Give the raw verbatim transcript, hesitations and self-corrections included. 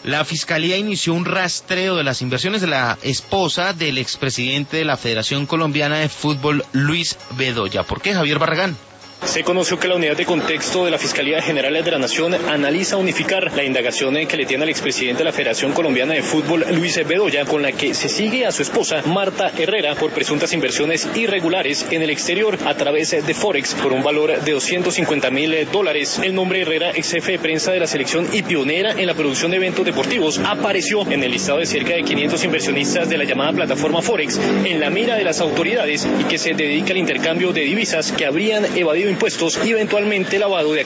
La Fiscalía inició un rastreo de las inversiones de la esposa del expresidente de la Federación Colombiana de Fútbol, Luis Bedoya. ¿Por qué, Javier Barragán? Se conoció que la Unidad de Contexto de la Fiscalía General de la Nación analiza unificar la indagación que le tiene al expresidente de la Federación Colombiana de Fútbol, Luis Bedoya, con la que se sigue a su esposa, Marta Herrera, por presuntas inversiones irregulares en el exterior a través de Forex por un valor de doscientos cincuenta mil dólares. El nombre Herrera, ex jefe de prensa de la selección y pionera en la producción de eventos deportivos, apareció en el listado de cerca de quinientos inversionistas de la llamada plataforma Forex en la mira de las autoridades y que se dedica al intercambio de divisas que habrían evadido impuestos y eventualmente lavado de activos.